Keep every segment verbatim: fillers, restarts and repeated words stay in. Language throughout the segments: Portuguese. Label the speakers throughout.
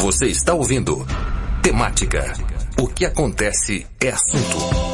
Speaker 1: Você está ouvindo Temática. O que acontece é assunto.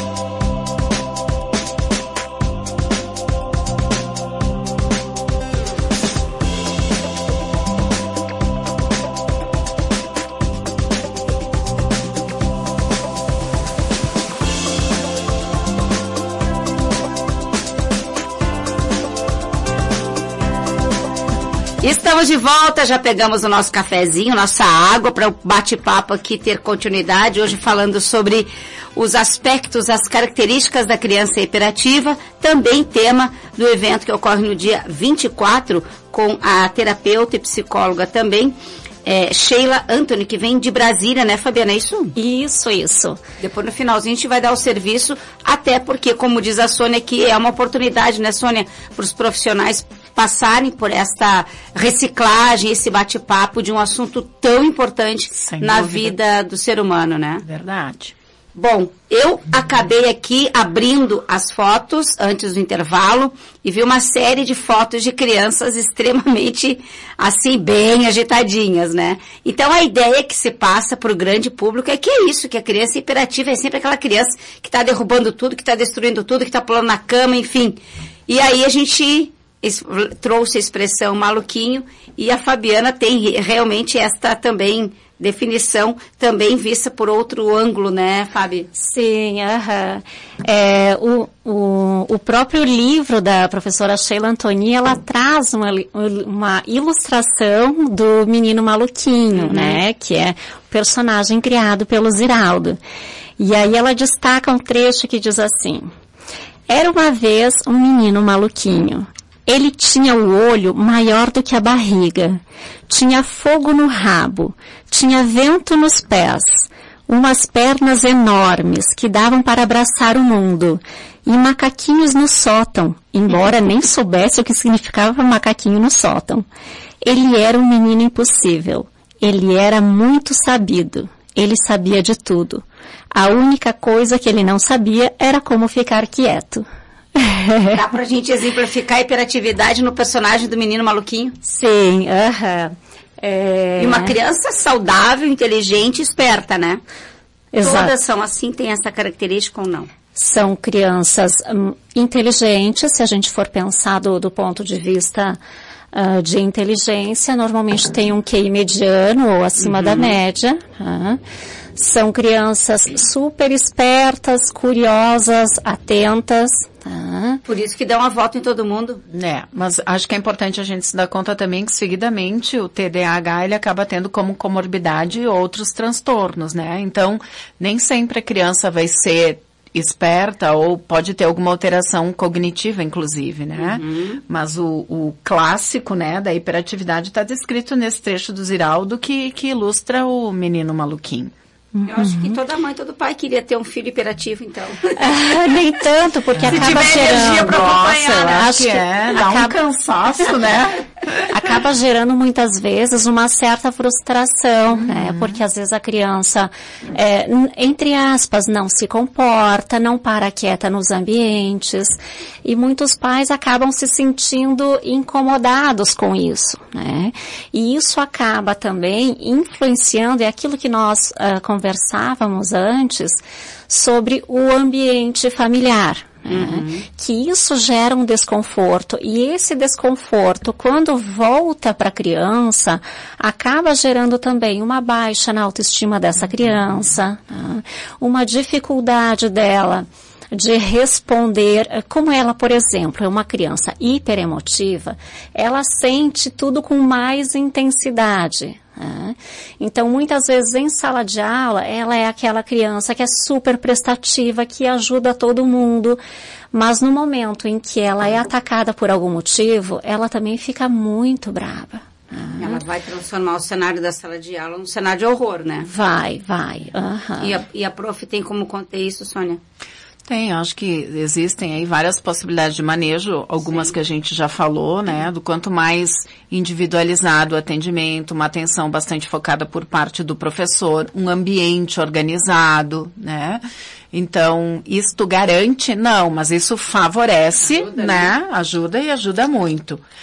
Speaker 2: Estamos de volta, já pegamos o nosso cafezinho, nossa água para o bate-papo aqui ter continuidade. Hoje falando sobre os aspectos, as características da criança hiperativa, também tema do evento que ocorre no dia vinte e quatro com a terapeuta e psicóloga também, é, Sheila Anthony, que vem de Brasília, né, Fabiana, é isso?
Speaker 3: Isso, isso.
Speaker 2: Depois no finalzinho a gente vai dar o serviço, até porque, como diz a Sônia aqui, é uma oportunidade, né, Sônia, para os profissionais passarem por esta reciclagem, esse bate-papo de um assunto tão importante Sem na dúvida. vida do ser humano, né?
Speaker 3: Verdade.
Speaker 2: Bom, eu acabei aqui abrindo as fotos antes do intervalo e vi uma série de fotos de crianças extremamente, assim, bem agitadinhas, né? Então, a ideia que se passa para o grande público é que é isso, que a criança hiperativa é sempre aquela criança que está derrubando tudo, que está destruindo tudo, que está pulando na cama, enfim. E aí a gente trouxe a expressão maluquinho e a Fabiana tem realmente esta também definição também vista por outro ângulo, né, Fabi?
Speaker 3: Sim, aham. É, o, o, o próprio livro da professora Sheila Anthony, ela traz uma, uma ilustração do menino maluquinho, uhum. né, que é o personagem criado pelo Ziraldo. E aí ela destaca um trecho que diz assim: era uma vez um menino maluquinho. Ele tinha o olho maior do que a barriga, tinha fogo no rabo, tinha vento nos pés, umas pernas enormes que davam para abraçar o mundo, e macaquinhos no sótão, embora nem soubesse o que significava macaquinho no sótão. Ele era um menino impossível, ele era muito sabido, ele sabia de tudo. A única coisa que ele não sabia era como ficar quieto.
Speaker 2: Dá pra gente exemplificar a hiperatividade no personagem do menino maluquinho?
Speaker 3: Sim, aham. Uh-huh. É...
Speaker 2: E uma criança saudável, inteligente, esperta, né?
Speaker 3: Exato.
Speaker 2: Todas são assim, tem essa característica ou não?
Speaker 3: São crianças hum, inteligentes, se a gente for pensar do, do ponto de vista uh, de inteligência, normalmente tem um Q I mediano ou acima uhum. da média. Uh, são crianças super espertas, curiosas, atentas. Tá?
Speaker 2: Por isso que dão a volta em todo mundo.
Speaker 4: É, mas acho que é importante a gente se dar conta também que seguidamente o T D A H ele acaba tendo como comorbidade outros transtornos, né? Então, nem sempre a criança vai ser esperta ou pode ter alguma alteração cognitiva, inclusive, né? Uhum. Mas o, o clássico, né, da hiperatividade está descrito nesse trecho do Ziraldo que, que ilustra o menino maluquinho.
Speaker 2: Eu uhum. acho que toda mãe, todo pai queria ter um filho hiperativo, então.
Speaker 3: Ah, nem tanto, porque
Speaker 2: Se
Speaker 3: acaba gerando...
Speaker 2: Pra Nossa,
Speaker 3: eu acho que
Speaker 4: é, dá
Speaker 3: acaba...
Speaker 4: um cansaço, né?
Speaker 3: Acaba gerando muitas vezes uma certa frustração, uhum. né? Porque às vezes a criança, é, entre aspas, não se comporta, não para quieta nos ambientes, e muitos pais acabam se sentindo incomodados com isso, né? E isso acaba também influenciando, é aquilo que nós uh, conversávamos antes, sobre o ambiente familiar. Uhum. Que isso gera um desconforto, e esse desconforto, quando volta para a criança, acaba gerando também uma baixa na autoestima dessa criança, tá? Uma dificuldade dela de responder, como ela, por exemplo, é uma criança hiperemotiva, ela sente tudo com mais intensidade. Né? Então, muitas vezes em sala de aula, ela é aquela criança que é super prestativa, que ajuda todo mundo, mas no momento em que ela é atacada por algum motivo, ela também fica muito brava.
Speaker 2: Ah. Ela vai transformar o cenário da sala de aula num cenário de horror, né?
Speaker 3: Vai, vai. Uhum.
Speaker 2: E, a, e a prof tem como conter isso, Sônia?
Speaker 4: Tem, acho que existem aí várias possibilidades de manejo, algumas Sim. que a gente já falou, né, do quanto mais individualizado o atendimento, uma atenção bastante focada por parte do professor, um ambiente organizado, né. Então, isto garante? Não, mas isso favorece, ajuda, né, ajuda e ajuda muito.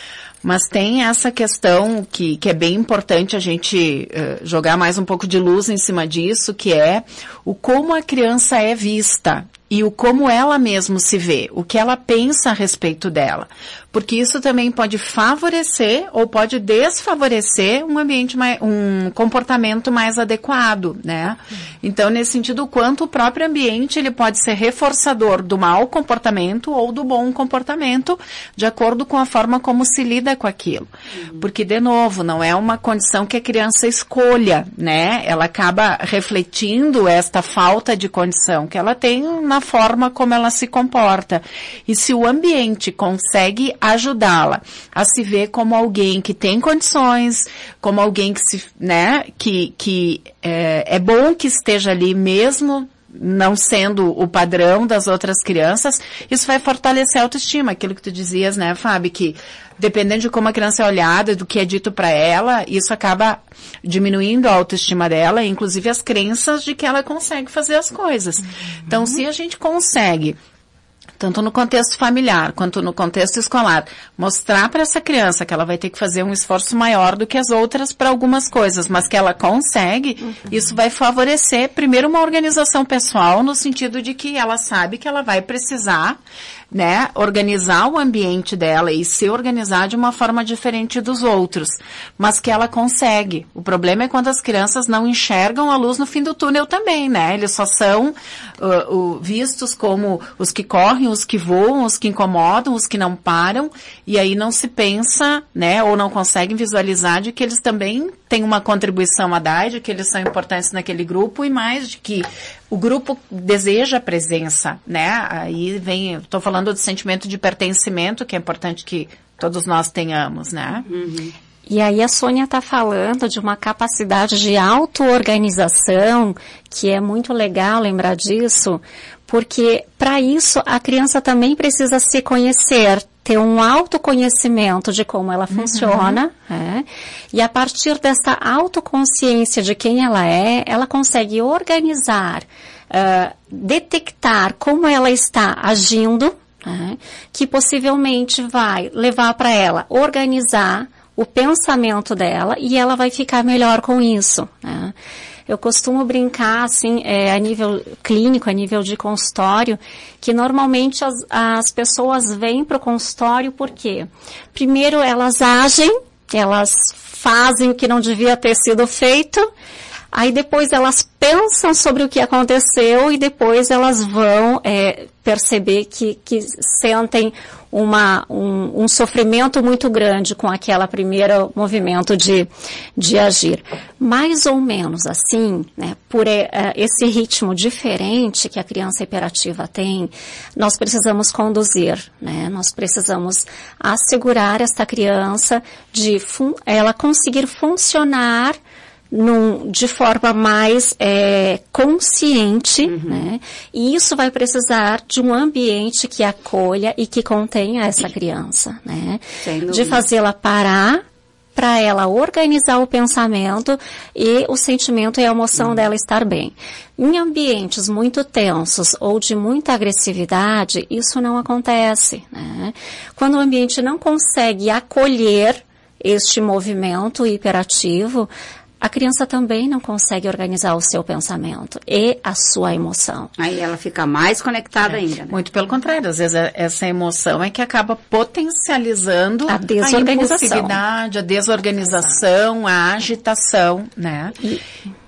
Speaker 4: Mas tem essa questão que, que é bem importante a gente uh, jogar mais um pouco de luz em cima disso, que é o como a criança é vista e o como ela mesma se vê, o que ela pensa a respeito dela. Porque isso também pode favorecer ou pode desfavorecer um ambiente mais, um comportamento mais adequado, né? Então, nesse sentido, o quanto o próprio ambiente ele pode ser reforçador do mau comportamento ou do bom comportamento, de acordo com a forma como se lida com aquilo. Uhum. Porque, de novo, não é uma condição que a criança escolha, né? Ela acaba refletindo esta falta de condição que ela tem na forma como ela se comporta. E se o ambiente consegue ajudá-la a se ver como alguém que tem condições, como alguém que se, né, que, que é, é bom que esteja ali mesmo, não sendo o padrão das outras crianças, isso vai fortalecer a autoestima, aquilo que tu dizias, né, Fábio, que dependendo de como a criança é olhada, do que é dito para ela, isso acaba diminuindo a autoestima dela, inclusive as crenças de que ela consegue fazer as coisas. Uhum. Então, se a gente consegue, tanto no contexto familiar quanto no contexto escolar, mostrar para essa criança que ela vai ter que fazer um esforço maior do que as outras para algumas coisas, mas que ela consegue, uhum. isso vai favorecer, primeiro, uma organização pessoal, no sentido de que ela sabe que ela vai precisar, né, organizar o ambiente dela e se organizar de uma forma diferente dos outros, mas que ela consegue. O problema é quando as crianças não enxergam a luz no fim do túnel também, né? Eles só são uh, uh, vistos como os que correm, os que voam, os que incomodam, os que não param, e aí não se pensa, né, ou não conseguem visualizar de que eles também têm uma contribuição a dar, de que eles são importantes naquele grupo, e mais de que o grupo deseja a presença, né? Aí vem, estou falando do sentimento de pertencimento, que é importante que todos nós tenhamos, né?
Speaker 3: Uhum. E aí a Sônia está falando de uma capacidade de auto-organização, que é muito legal lembrar disso, porque para isso a criança também precisa se conhecer, ter um autoconhecimento de como ela funciona, uhum. é, e a partir dessa autoconsciência de quem ela é, ela consegue organizar, uh, detectar como ela está agindo, é, que possivelmente vai levar para ela organizar o pensamento dela e ela vai ficar melhor com isso, né? Eu costumo brincar, assim, é, a nível clínico, a nível de consultório, que normalmente as, as pessoas vêm para o consultório por quê? Primeiro elas agem, elas fazem o que não devia ter sido feito, aí depois elas pensam sobre o que aconteceu e depois elas vão é, perceber que, que sentem uma, um, um sofrimento muito grande com aquele primeiro movimento de, de agir. Mais ou menos assim, né, por é, esse ritmo diferente que a criança hiperativa tem, nós precisamos conduzir, né, nós precisamos assegurar esta criança de fun- ela conseguir funcionar Num, de forma mais é, consciente, uhum. né? E isso vai precisar de um ambiente que acolha e que contenha essa criança, né? De fazê-la parar para ela organizar o pensamento e o sentimento e a emoção uhum. dela estar bem. Em ambientes muito tensos ou de muita agressividade, isso não acontece, né? Quando o ambiente não consegue acolher este movimento hiperativo, a criança também não consegue organizar o seu pensamento e a sua emoção.
Speaker 2: Aí ela fica mais conectada é, ainda. Né?
Speaker 4: Muito pelo contrário, às vezes essa emoção é que acaba potencializando
Speaker 3: a desorganização, a
Speaker 4: impulsividade, a desorganização, a agitação, né?
Speaker 2: E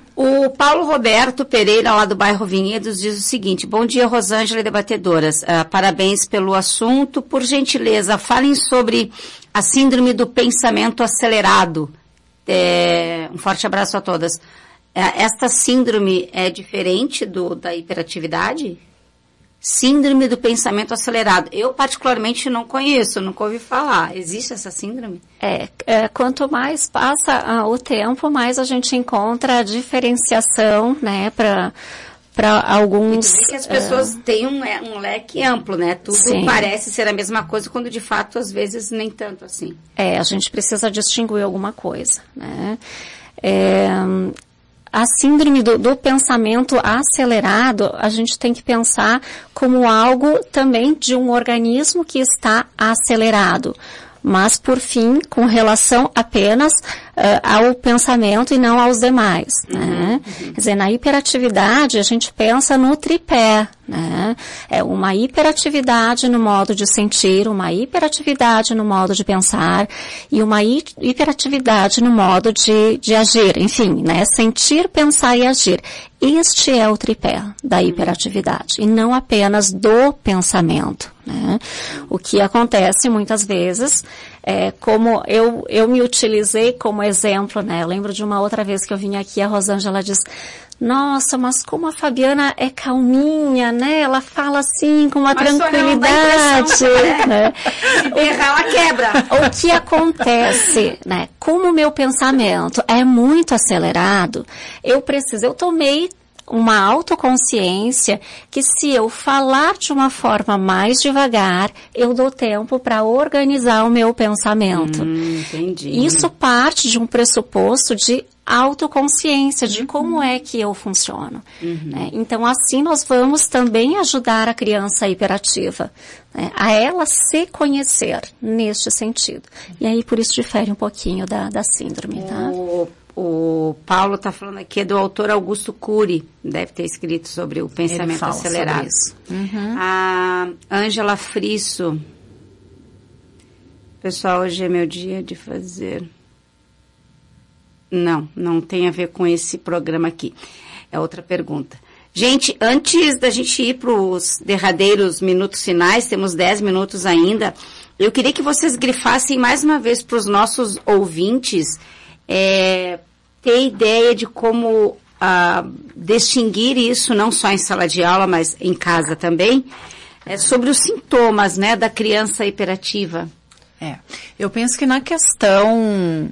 Speaker 2: o Paulo Roberto Pereira, lá do bairro Vinhedos, diz o seguinte: bom dia, Rosângela e debatedoras. Uh, parabéns pelo assunto. Por gentileza, falem sobre a síndrome do pensamento acelerado. É, um forte abraço a todas. É, esta síndrome é diferente do, da hiperatividade? Síndrome do pensamento acelerado. Eu, particularmente, não conheço, nunca ouvi falar. Existe essa síndrome?
Speaker 3: É, é quanto mais passa ah, o tempo, mais a gente encontra a diferenciação, né, para para alguns...
Speaker 2: E que as pessoas uh, têm um, um leque amplo, né? Tudo sim. parece ser a mesma coisa, quando de fato, às vezes, nem tanto assim.
Speaker 3: É, a gente precisa distinguir alguma coisa, né? É, a síndrome do, do pensamento acelerado, a gente tem que pensar como algo também de um organismo que está acelerado. mas por fim com relação apenas uh, ao pensamento e não aos demais, uhum, né? Uhum. Quer dizer, na hiperatividade a gente pensa no tripé, né? É uma hiperatividade no modo de sentir, uma hiperatividade no modo de pensar e uma hi- hiperatividade no modo de, de agir, enfim, né? Sentir, pensar e agir. Este é o tripé da hiperatividade, e não apenas do pensamento, né? O que acontece muitas vezes, é, como eu, eu me utilizei como exemplo, né? Eu lembro de uma outra vez que eu vim aqui, a Rosângela diz, nossa, mas como a Fabiana é calminha, né? Ela fala assim, com uma mas tranquilidade, né?
Speaker 2: Errar, ela quebra.
Speaker 3: O que acontece, né? Como o meu pensamento é muito acelerado, eu preciso, eu tomei uma autoconsciência que se eu falar de uma forma mais devagar, eu dou tempo para organizar o meu pensamento.
Speaker 2: Hum, entendi.
Speaker 3: Isso parte de um pressuposto de autoconsciência de como é que eu funciono. Uhum. Né? Então, assim nós vamos também ajudar a criança hiperativa, né, a ela se conhecer neste sentido. E aí, por isso, difere um pouquinho da, da síndrome. Tá?
Speaker 2: O, o Paulo está falando aqui, é do autor Augusto Cury, deve ter escrito sobre o pensamento acelerado.
Speaker 3: Uhum.
Speaker 2: A Ângela Frisso, pessoal, hoje é meu dia de fazer... Não, não tem a ver com esse programa aqui. É outra pergunta. Gente, antes da gente ir para os derradeiros minutos finais, temos dez minutos ainda, eu queria que vocês grifassem mais uma vez para os nossos ouvintes é, ter ideia de como ah, distinguir isso, não só em sala de aula, mas em casa também, é, sobre os sintomas, né, da criança hiperativa.
Speaker 4: É, eu penso que na questão...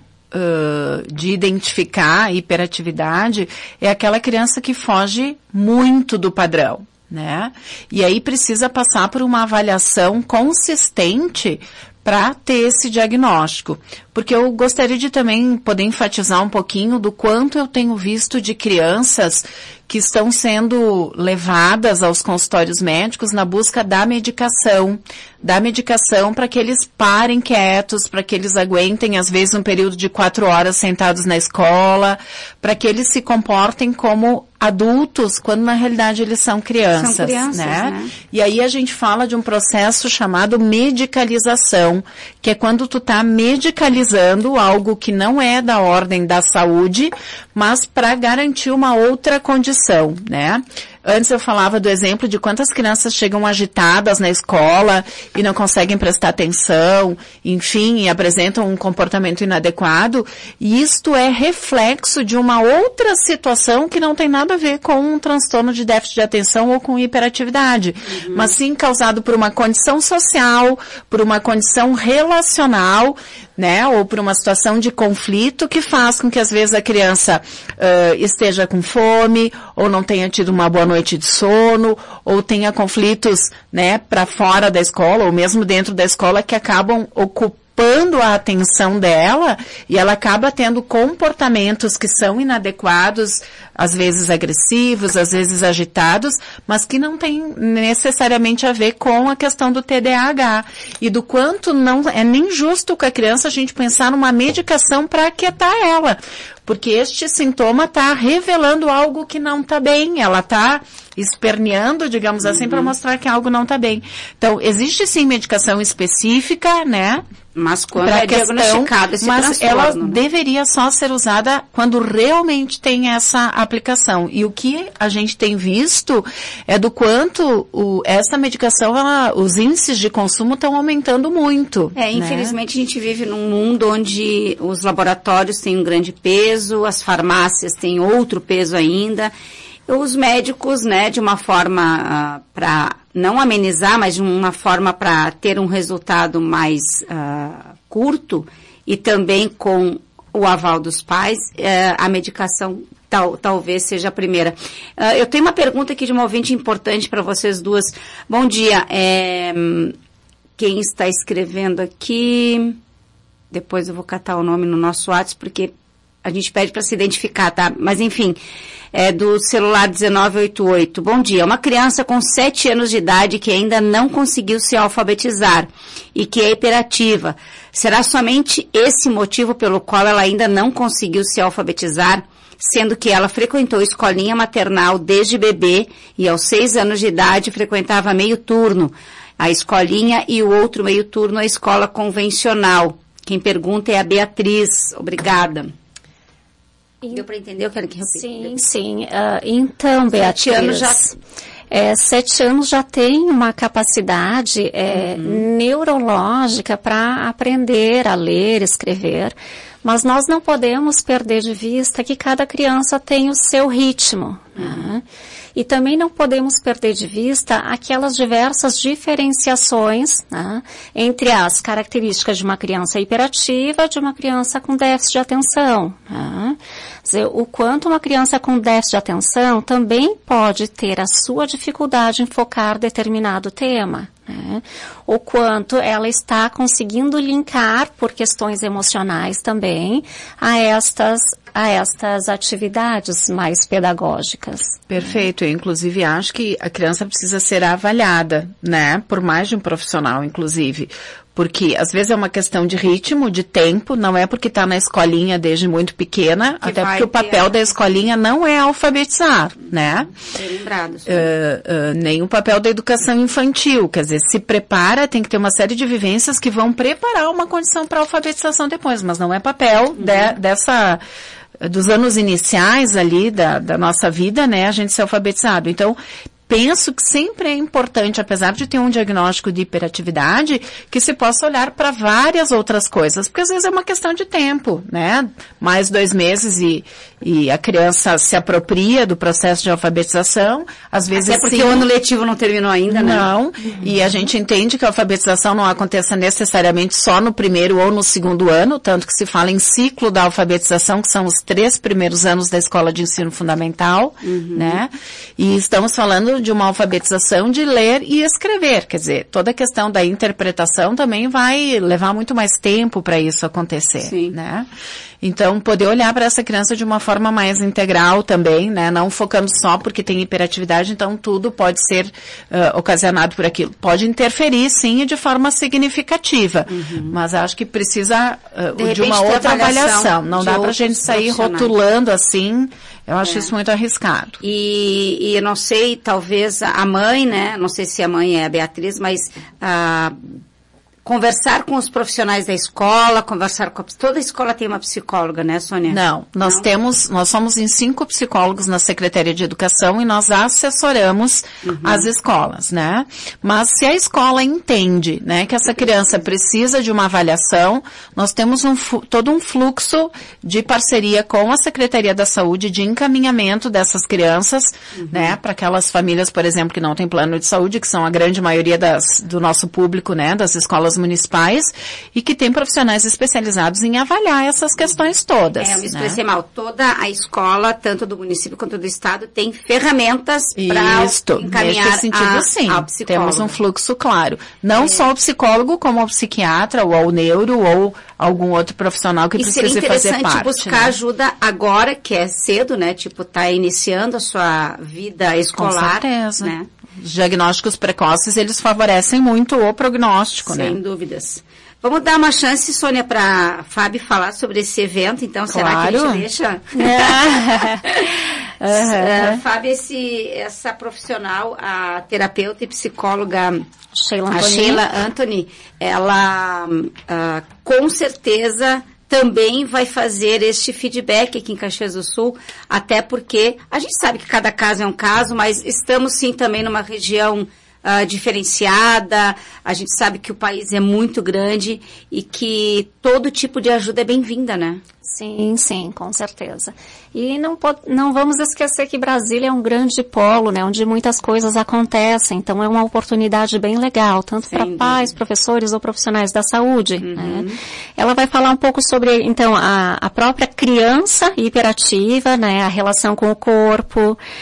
Speaker 4: Uh, de identificar a hiperatividade é aquela criança que foge muito do padrão, né? E aí precisa passar por uma avaliação consistente para ter esse diagnóstico. Porque eu gostaria de também poder enfatizar um pouquinho do quanto eu tenho visto de crianças que estão sendo levadas aos consultórios médicos na busca da medicação, da medicação para que eles parem quietos, para que eles aguentem, às vezes, um período de quatro horas sentados na escola, para que eles se comportem como adultos, quando na realidade eles são crianças,
Speaker 2: são crianças,
Speaker 4: né?
Speaker 2: né?
Speaker 4: E aí a gente fala de um processo chamado medicalização, que é quando tu tá medicalizando algo que não é da ordem da saúde, mas para garantir uma outra condição, né? Antes eu falava do exemplo de quantas crianças chegam agitadas na escola e não conseguem prestar atenção, enfim, e apresentam um comportamento inadequado. E isto é reflexo de uma outra situação que não tem nada a ver com um transtorno de déficit de atenção ou com hiperatividade, uhum. mas sim causado por uma condição social, por uma condição relacional, né, ou por uma situação de conflito que faz com que às vezes a criança uh, esteja com fome, ou não tenha tido uma boa noite de sono, ou tenha conflitos, né, para fora da escola, ou mesmo dentro da escola, que acabam ocupando a atenção dela, e ela acaba tendo comportamentos que são inadequados, às vezes agressivos, às vezes agitados, mas que não tem necessariamente a ver com a questão do T D A H. E do quanto não é nem justo com a criança a gente pensar numa medicação para aquietar ela. Porque este sintoma está revelando algo que não está bem, ela está esperneando, digamos assim, uhum. para mostrar que algo não está bem. Então, existe sim medicação específica, né?
Speaker 2: Mas quando é questão, diagnosticado esse
Speaker 4: mas ela
Speaker 2: né?
Speaker 4: deveria só ser usada quando realmente tem essa aplicação. E o que a gente tem visto é do quanto o, essa medicação, ela, os índices de consumo estão aumentando muito.
Speaker 2: É, infelizmente né? a gente vive num mundo onde os laboratórios têm um grande peso, as farmácias têm outro peso ainda. Os médicos, né, de uma forma uh, para não amenizar, mas de uma forma para ter um resultado mais uh, curto e também com o aval dos pais, uh, a medicação tal, talvez seja a primeira. Uh, eu tenho uma pergunta aqui de uma ouvinte importante para vocês duas. Bom dia. É, quem está escrevendo aqui? Depois eu vou catar o nome no nosso WhatsApp, porque a gente pede para se identificar, tá? Mas enfim, é do celular dezenove oitenta e oito. Bom dia, uma criança com sete anos de idade que ainda não conseguiu se alfabetizar e que é hiperativa. Será somente esse motivo pelo qual ela ainda não conseguiu se alfabetizar, sendo que ela frequentou escolinha maternal desde bebê e aos seis anos de idade frequentava meio turno a escolinha e o outro meio turno a escola convencional. Quem pergunta é a Beatriz. Obrigada. Deu para entender? Eu quero que repita.
Speaker 3: Sim, sim. Uh, então, Beatriz,
Speaker 2: sete anos já...
Speaker 3: É, sete anos já tem uma capacidade é, uhum. neurológica para aprender a ler, escrever, mas nós não podemos perder de vista que cada criança tem o seu ritmo. Uhum. Né? E também não podemos perder de vista aquelas diversas diferenciações, né, entre as características de uma criança hiperativa e de uma criança com déficit de atenção. Né? Quer dizer, o quanto uma criança com déficit de atenção também pode ter a sua dificuldade em focar determinado tema. Né? O quanto ela está conseguindo linkar por questões emocionais também a estas a estas atividades mais pedagógicas.
Speaker 4: Perfeito. Eu, inclusive, acho que a criança precisa ser avaliada, né? Por mais de um profissional, inclusive. Porque, às vezes, é uma questão de ritmo, de tempo, não é porque está na escolinha desde muito pequena, que até porque o papel da escolinha não é alfabetizar, né?
Speaker 2: Lembrado.
Speaker 4: Uh, uh, nem o papel da educação infantil, quer dizer, se prepara, tem que ter uma série de vivências que vão preparar uma condição para alfabetização depois, mas não é papel uhum. de, dessa... dos anos iniciais ali da, da nossa vida, né, a gente ser alfabetizado. Então, penso que sempre é importante, apesar de ter um diagnóstico de hiperatividade, que se possa olhar para várias outras coisas, porque às vezes é uma questão de tempo, né, mais dois meses e, e a criança se apropria do processo de alfabetização, às vezes
Speaker 2: até porque
Speaker 4: sim,
Speaker 2: o ano letivo não terminou ainda, né?
Speaker 4: Não, e a gente entende que a alfabetização não aconteça necessariamente só no primeiro ou no segundo ano, tanto que se fala em ciclo da alfabetização, que são os três primeiros anos da escola de ensino fundamental, uhum. né, e estamos falando de uma alfabetização de ler e escrever, quer dizer, toda a questão da interpretação também vai levar muito mais tempo para isso acontecer, Sim. né? Então, poder olhar para essa criança de uma forma mais integral também, né? Não focando só porque tem hiperatividade, então tudo pode ser uh, ocasionado por aquilo. Pode interferir, sim, e de forma significativa, uhum. mas acho que precisa uh, de, de uma outra avaliação. avaliação. Não dá para a gente sair rotulando assim. Eu acho é. isso muito arriscado.
Speaker 2: E, e eu não sei, talvez a mãe, né? Não sei se a mãe é a Beatriz, mas a conversar com os profissionais da escola, conversar com a, toda a escola tem uma psicóloga, né, Sônia?
Speaker 4: Não, nós Não? temos, nós somos em cinco psicólogos na Secretaria de Educação e nós assessoramos uhum. as escolas, né? Mas se a escola entende, né, que essa criança precisa de uma avaliação, nós temos um, todo um fluxo de parceria com a Secretaria da Saúde de encaminhamento dessas crianças, uhum. né, para aquelas famílias, por exemplo, que não têm plano de saúde, que são a grande maioria das, do nosso público, né, das escolas municipais, e que tem profissionais especializados em avaliar essas questões todas.
Speaker 2: É, eu me expressei né? mal. Toda a escola, tanto do município quanto do estado, tem ferramentas para encaminhar
Speaker 4: nesse sentido,
Speaker 2: a,
Speaker 4: sim.
Speaker 2: ao psicólogo.
Speaker 4: Temos um fluxo claro. Não é. só o psicólogo, como o psiquiatra, ou o neuro, ou algum outro profissional que
Speaker 2: e
Speaker 4: precise fazer parte.
Speaker 2: E seria interessante buscar né? ajuda agora, que é cedo, né? Tipo, tá iniciando a sua vida escolar.
Speaker 4: Com certeza.
Speaker 2: Né?
Speaker 4: Os diagnósticos precoces, eles favorecem muito o prognóstico,
Speaker 2: Sem
Speaker 4: né?
Speaker 2: Sem dúvidas. Vamos dar uma chance, Sônia, para a Fábio falar sobre esse evento, então,
Speaker 4: claro.
Speaker 2: será que a gente deixa?
Speaker 3: uhum.
Speaker 2: uh, Fábio, esse, essa profissional, a terapeuta e psicóloga
Speaker 3: Sheila
Speaker 2: a
Speaker 3: Anthony,
Speaker 2: Sheila Anthony ela, uh, com certeza, também vai fazer este feedback aqui em Caxias do Sul, até porque a gente sabe que cada caso é um caso, mas estamos sim também numa região uh, diferenciada, a gente sabe que o país é muito grande e que todo tipo de ajuda é bem-vinda, né?
Speaker 3: Sim, sim, com certeza. E não, pode, não vamos esquecer que Brasília é um grande polo, né, onde muitas coisas acontecem, então é uma oportunidade bem legal, tanto para pais, professores ou profissionais da saúde. Uhum. Né? Ela vai falar um pouco sobre, então, a, a própria criança hiperativa, né, a relação com o corpo,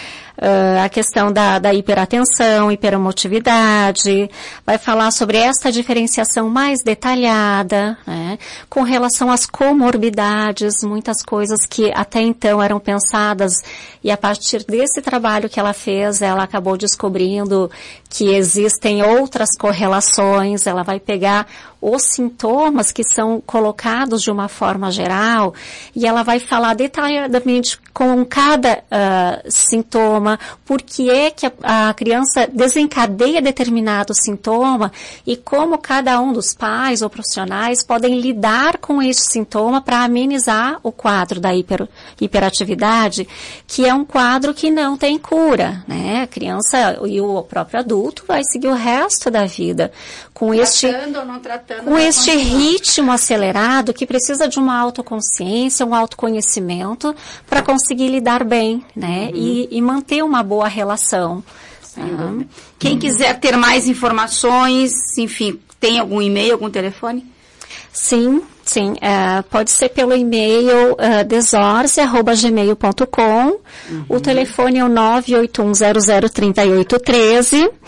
Speaker 3: uh, a questão da, da hiperatenção, hiperemotividade, vai falar sobre esta diferenciação mais detalhada, né, com relação às comorbidades, muitas coisas que até então eram pensadas, e a partir desse trabalho que ela fez, ela acabou descobrindo que existem outras correlações. Ela vai pegar os sintomas que são colocados de uma forma geral e ela vai falar detalhadamente com cada uh, sintoma, por que é que a, a criança desencadeia determinado sintoma e como cada um dos pais ou profissionais podem lidar com esse sintoma para amenizar o quadro da hiper, hiperatividade, que é um quadro que não tem cura, né? A criança e o próprio adulto vai seguir o resto da vida com
Speaker 2: tratando
Speaker 3: este,
Speaker 2: ou não tratando,
Speaker 3: com este ritmo acelerado que precisa de uma autoconsciência, um autoconhecimento para conseguir lidar bem, né? Uhum. E, e manter uma boa relação.
Speaker 2: Uhum. Quem quiser ter mais informações, enfim, tem algum e-mail, algum telefone?
Speaker 3: Sim, sim. Uh, pode ser pelo e-mail uh, desorze arroba gmail ponto com. Uhum. O telefone é o nove oito um zero zero três oito um três.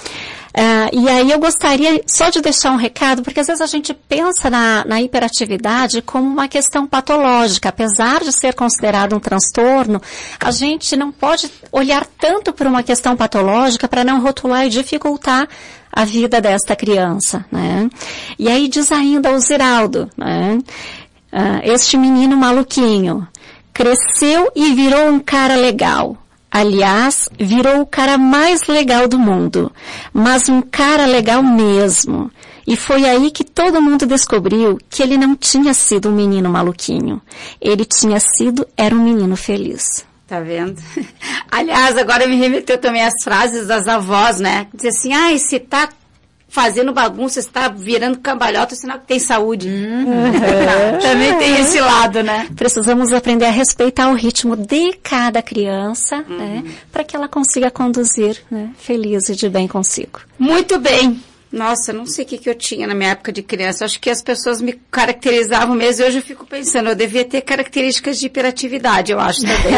Speaker 3: Uh, e aí eu gostaria só de deixar um recado, porque às vezes a gente pensa na, na hiperatividade como uma questão patológica. Apesar de ser considerado um transtorno, a gente não pode olhar tanto para uma questão patológica para não rotular e dificultar a vida desta criança, né? E aí diz ainda o Ziraldo, né? Uh, este menino maluquinho cresceu e virou um cara legal. Aliás, virou o cara mais legal do mundo, mas um cara legal mesmo. E foi aí que todo mundo descobriu que ele não tinha sido um menino maluquinho. Ele tinha sido, era um menino feliz.
Speaker 2: Tá vendo? Aliás, agora me remeteu também às frases das avós, né? Diz assim, ah, se tá fazendo bagunça, se tá virando cambalhota, sinal que tem saúde. Uhum. Também tem esse lado, né?
Speaker 3: Precisamos aprender a respeitar o ritmo de cada criança, uhum, né? Para que ela consiga conduzir, né, feliz e de bem consigo.
Speaker 2: Muito bem. Nossa, não sei o que, que eu tinha na minha época de criança. Acho que as pessoas me caracterizavam mesmo. E hoje eu fico pensando, eu devia ter características de hiperatividade, eu acho também.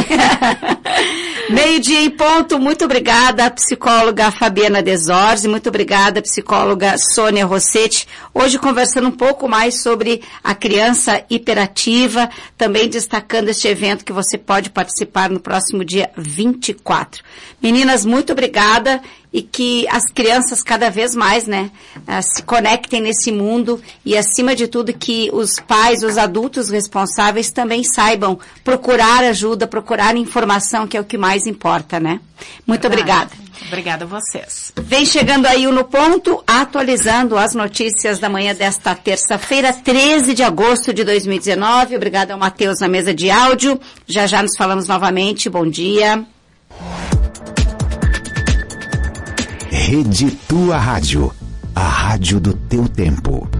Speaker 2: Meio-dia em ponto. Muito obrigada, psicóloga Fabiana Desorze. Muito obrigada, psicóloga Sônia Rossetti. Hoje conversando um pouco mais sobre a criança hiperativa. Também destacando este evento que você pode participar no próximo dia vinte e quatro. Meninas, muito obrigada. E que as crianças cada vez mais, né, uh, se conectem nesse mundo e, acima de tudo, que os pais, os adultos responsáveis também saibam procurar ajuda, procurar informação, que é o que mais importa, né? Muito obrigada.
Speaker 4: Obrigada a vocês.
Speaker 2: Vem chegando aí o No Ponto, atualizando as notícias da manhã desta terça-feira, treze de agosto de dois mil e dezenove. Obrigada ao Matheus na mesa de áudio. Já já nos falamos novamente. Bom dia.
Speaker 5: Rede Tua Rádio, a rádio do teu tempo.